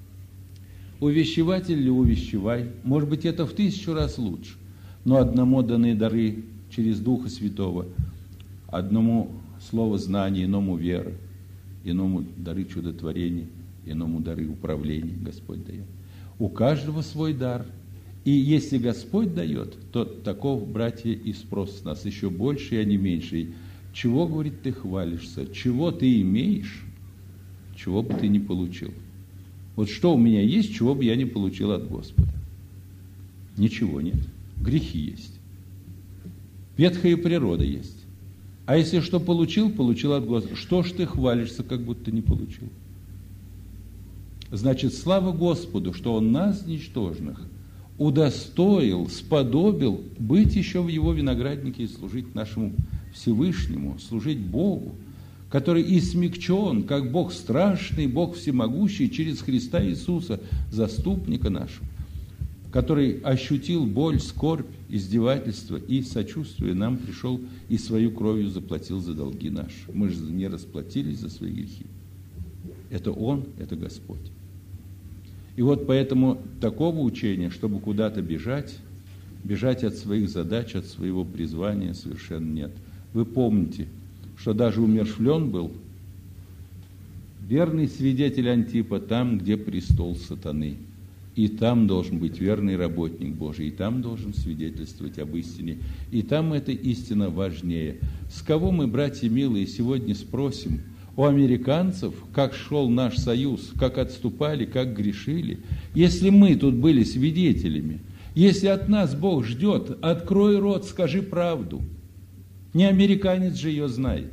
Speaker 1: Увещеватель ли, увещевай. Может быть, это в тысячу раз лучше. Но одному даны дары через Духа Святого, одному слово знания, иному вера, иному дары чудотворения, иному дары управления Господь дает. У каждого свой дар. И если Господь дает, то таков, братья, и спрос с нас еще больше, а не меньше. Чего, говорит, ты хвалишься? Чего ты имеешь, чего бы ты не получил? Вот что у меня есть, чего бы я не получил от Господа? Ничего нет. Грехи есть. Ветхая природа есть. А если что получил, получил от Господа. Что ж ты хвалишься, как будто не получил? Значит, слава Господу, что Он нас, ничтожных, удостоил, сподобил быть еще в Его винограднике и служить нашему Всевышнему, служить Богу, который и смягчен, как Бог страшный, Бог всемогущий, через Христа Иисуса, заступника нашего, который ощутил боль, скорбь, издевательство и сочувствие нам пришел и свою кровью заплатил за долги наши. Мы же не расплатились за свои грехи. Это Он, это Господь. И вот поэтому такого учения, чтобы куда-то бежать, Бежать от своих задач, от своего призвания совершенно нет. Вы помните, что даже умерщвлен был верный свидетель Антипа там, где престол сатаны. И там должен быть верный работник Божий, и там должен свидетельствовать об истине. И там эта истина важнее. С кого мы, братья милые, сегодня спросим? У американцев, как шел наш союз, как отступали, как грешили. Если мы тут были свидетелями, если от нас Бог ждет, открой рот, скажи правду. Не американец же ее знает.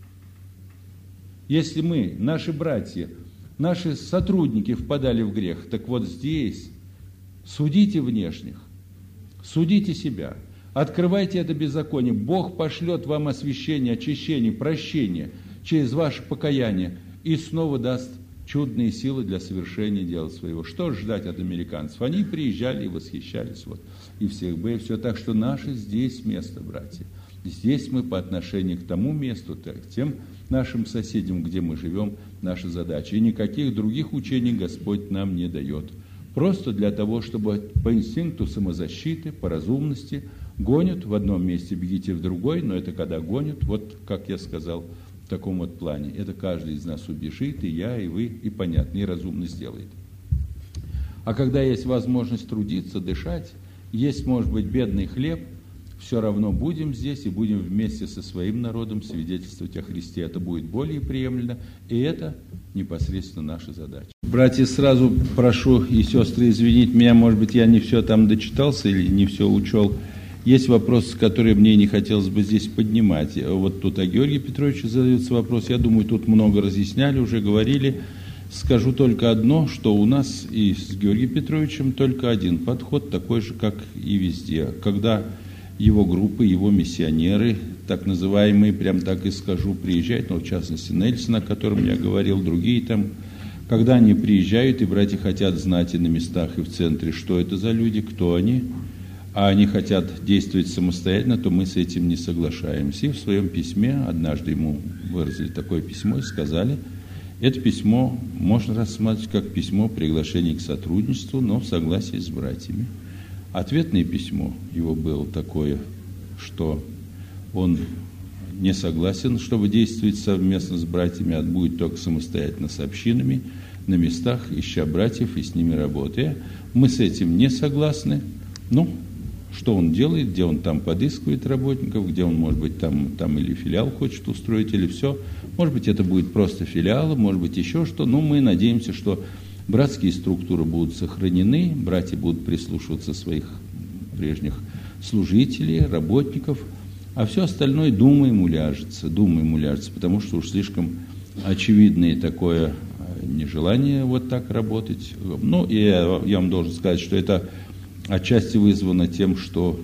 Speaker 1: Если мы, наши братья, наши сотрудники впадали в грех, так вот здесь судите внешних, судите себя, открывайте это беззаконие. Бог пошлет вам освящение, очищение, прощение через ваше покаяние и снова даст чудные силы для совершения дела своего. Что ждать от американцев? Они приезжали и восхищались, вот, и всех бы, и все. Так что наше здесь место, братья. Здесь мы по отношению к тому месту, к тем нашим соседям, где мы живем, наша задача. И никаких других учений Господь нам не дает. Просто для того, чтобы по инстинкту самозащиты, по разумности гонят в одном месте, бегите в другой, но это когда гонят, вот как я сказал, в таком вот плане. Это каждый из нас убежит, и я, и вы, и понятно, и разумно сделает. А когда есть возможность трудиться, дышать, есть, может быть, бедный хлеб, все равно будем здесь и будем вместе со своим народом свидетельствовать о Христе. Это будет более приемлемо, и это непосредственно наша задача. Братья, сразу прошу и сестры извинить меня, может быть, я не все там дочитался или не все учел. Есть вопросы, которые мне не хотелось бы здесь поднимать. Вот тут о Георгии Петровиче задается вопрос. Я думаю, тут много разъясняли, уже говорили. Скажу только одно, что у нас и с Георгием Петровичем только один подход, такой же, как и везде. Когда его группы, его миссионеры, так называемые, прям так и скажу, приезжают, ну, в частности, Нельсон, о котором я говорил, другие там, когда они приезжают, и братья хотят знать и на местах, и в центре, что это за люди, кто они, а они хотят действовать самостоятельно, то мы с этим не соглашаемся. И в своем письме, однажды ему выразили такое письмо и сказали, это письмо можно рассматривать как письмо приглашения к сотрудничеству, но в согласии с братьями. Ответное письмо его было такое, что он не согласен, чтобы действовать совместно с братьями, а будет только самостоятельно с общинами, на местах, ища братьев и с ними работая. Мы с этим не согласны. Ну, что он делает, где он там подыскивает работников, где он, может быть, там, там или филиал хочет устроить, или все. Может быть, это будет просто филиал, может быть, еще что. Но мы надеемся, что братские структуры будут сохранены, братья будут прислушиваться своих прежних служителей, работников, а все остальное, думаем, уляжется, думаем, уляжется, потому что уж слишком очевидное такое нежелание вот так работать. Ну, и я, я вам должен сказать, что это отчасти вызвано тем, что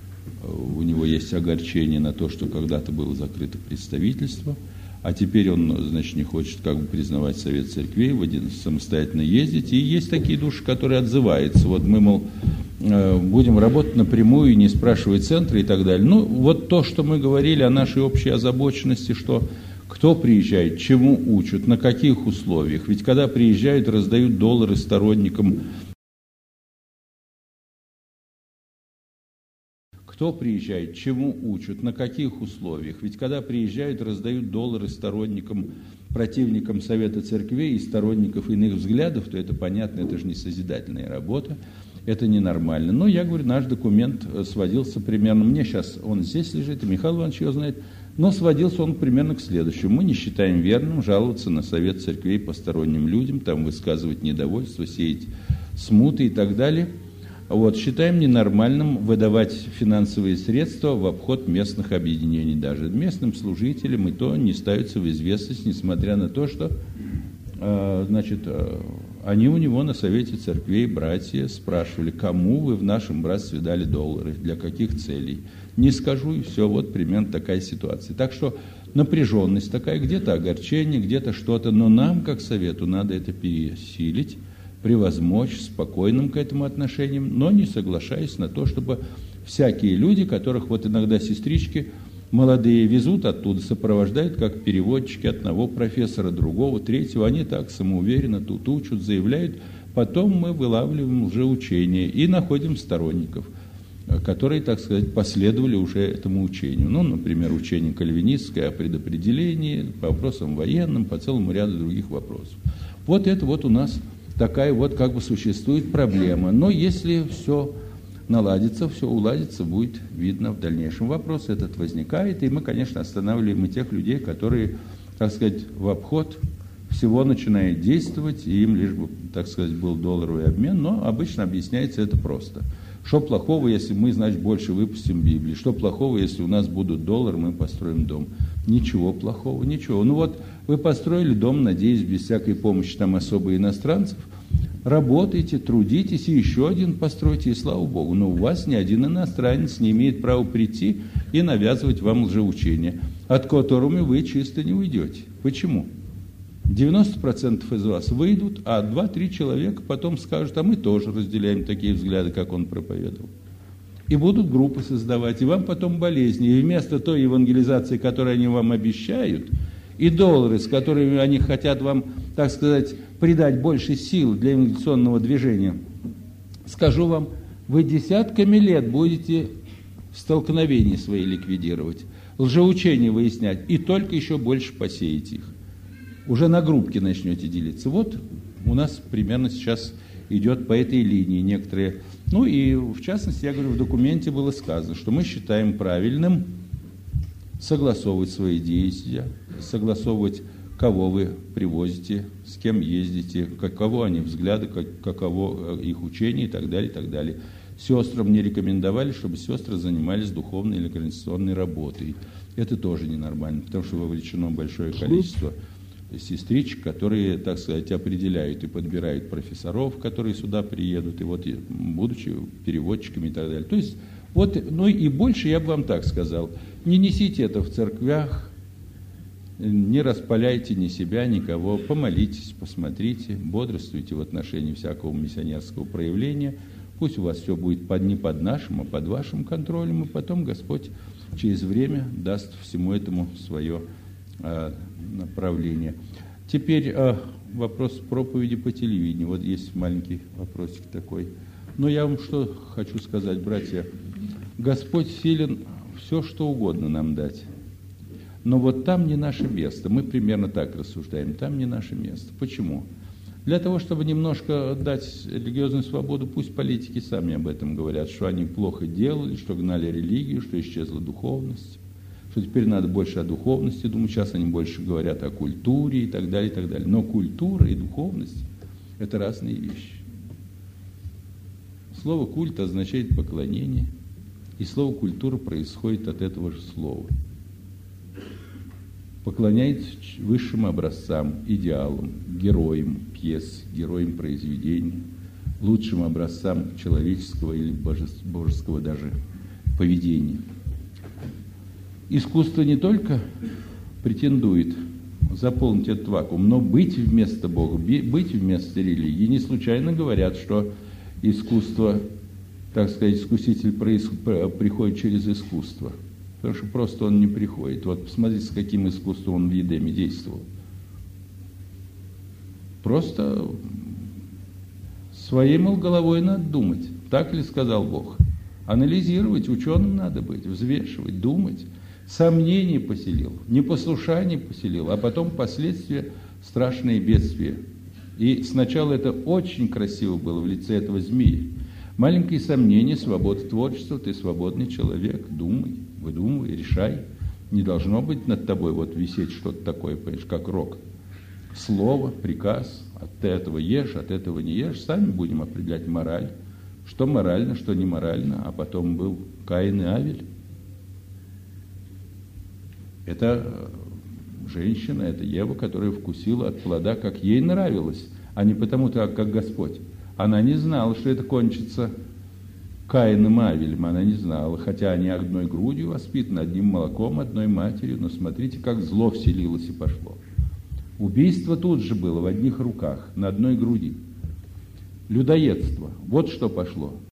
Speaker 1: у него есть огорчение на то, что когда-то было закрыто представительство, а теперь он, значит, не хочет как бы признавать Совет Церквей, в один, самостоятельно ездить. И есть такие души, которые отзываются. Вот мы, мол, будем работать напрямую, не спрашивая центра и так далее. Ну, вот то, что мы говорили о нашей общей озабоченности, что кто приезжает, чему учат, на каких условиях. Ведь когда приезжают, раздают доллары сторонникам. Кто приезжает, чему учат, на каких условиях? Ведь когда приезжают, раздают доллары сторонникам, противникам Совета Церквей и сторонников иных взглядов, то это понятно, это же не созидательная работа, это ненормально. Но я говорю, наш документ сводился примерно, мне сейчас он здесь лежит, и Михаил Иванович его знает, но сводился он примерно к следующему. Мы не считаем верным жаловаться на Совет Церквей посторонним людям, там высказывать недовольство, сеять смуты и так далее. Вот, считаем ненормальным выдавать финансовые средства в обход местных объединений. Даже местным служителям и то не ставятся в известность, несмотря на то, что э, значит, э, они у него на Совете Церквей, братья, спрашивали, кому вы в нашем братстве дали доллары, для каких целей. Не скажу, и все, вот примерно такая ситуация. Так что напряженность такая, где-то огорчение, где-то что-то, но нам, как совету, надо это пересилить, превозмочь спокойным к этому отношениям, но не соглашаясь на то, чтобы всякие люди, которых вот иногда сестрички молодые везут оттуда, сопровождают как переводчики одного профессора, другого, третьего, они так самоуверенно тут учат, заявляют, потом мы вылавливаем лжеучение и находим сторонников. которые, так сказать, последовали уже этому учению. Ну, например, учение кальвинистское о предопределении, по вопросам военным, по целому ряду других вопросов. Вот это вот у нас такая вот как бы существует проблема. Но если все наладится, все уладится, будет видно в дальнейшем. Вопрос этот возникает, и мы, конечно, останавливаем и тех людей, которые, так сказать, в обход всего начинают действовать, и им лишь бы, так сказать, был долларовый обмен, но обычно объясняется это просто. Что плохого, если мы, значит, больше выпустим Библии? Что плохого, если у нас будут доллары, мы построим дом? Ничего плохого, ничего. Ну вот, вы построили дом, надеюсь, без всякой помощи там особо иностранцев, работайте, трудитесь, и еще один постройте, и слава Богу. Но у вас ни один иностранец не имеет права прийти и навязывать вам лжеучение, от которого вы чисто не уйдете. Почему? девяносто процентов из вас выйдут, а два-три человека потом скажут, а мы тоже разделяем такие взгляды, как он проповедовал. И будут группы создавать, и вам потом болезни. И вместо той евангелизации, которую они вам обещают, и доллары, с которыми они хотят вам, так сказать, придать больше сил для евангелизационного движения, скажу вам, вы десятками лет будете столкновения свои ликвидировать, лжеучения выяснять, и только еще больше посеять их. Уже на группки начнете делиться. Вот у нас примерно сейчас идет по этой линии некоторые. Ну и в частности, я говорю, в документе было сказано, что мы считаем правильным согласовывать свои действия, согласовывать, кого вы привозите, с кем ездите, каково они взгляды, как, каково их учение и так далее, и так далее. Сестрам не рекомендовали, чтобы сестры занимались духовной или организационной работой. Это тоже ненормально, потому что вовлечено большое количество сестричек, которые, так сказать, определяют и подбирают профессоров, которые сюда приедут, и вот, будучи переводчиками и так далее. То есть, вот, ну и больше я бы вам так сказал, не несите это в церквях, не распаляйте ни себя, никого, помолитесь, посмотрите, бодрствуйте в отношении всякого миссионерского проявления, пусть у вас все будет под, не под нашим, а под вашим контролем, и потом Господь через время даст всему этому свое направление. Теперь а, вопрос проповеди по телевидению. Вот есть маленький вопросик такой. Но я вам что хочу сказать, братья. Господь силен все, что угодно нам дать. Но вот там не наше место. Мы примерно так рассуждаем. Там не наше место. Почему? Для того, чтобы немножко дать религиозную свободу, пусть политики сами об этом говорят, что они плохо делали, что гнали религию, что исчезла духовность. Что теперь надо больше о духовности, думаю, сейчас они больше говорят о культуре и так далее, и так далее. Но культура и духовность – это разные вещи. Слово «культ» означает поклонение, и слово «культура» происходит от этого же слова. Поклоняется высшим образцам, идеалам, героям пьес, героям произведений, лучшим образцам человеческого или божеского даже поведения. Искусство не только претендует заполнить этот вакуум, но быть вместо Бога, быть вместо религии. Не случайно говорят, что искусство, так сказать, искуситель приходит через искусство. Потому что просто он не приходит. Вот посмотрите, с каким искусством он в Едеме действовал. Просто своей, мол, головой надо думать. Так ли сказал Бог? Анализировать, ученым надо быть, взвешивать, думать. Сомнение поселил, непослушание поселил, а потом последствия страшные бедствия. И сначала это очень красиво было в лице этого змея. Маленькие сомнения, свобода творчества, ты свободный человек, думай, выдумывай, решай. Не должно быть над тобой вот висеть что-то такое, понимаешь, как рог. Слово, приказ, от этого ешь, от этого не ешь, сами будем определять мораль. Что морально, что не морально, а потом был Каин и Авель. Это женщина, это Ева, которая вкусила от плода, как ей нравилось, а не потому, так, как Господь. Она не знала, что это кончится Каином и Авелем, она не знала, хотя они одной грудью воспитаны, одним молоком, одной матерью, но смотрите, как зло вселилось и пошло. Убийство тут же было, в одних руках, на одной груди. Людоедство, вот что пошло.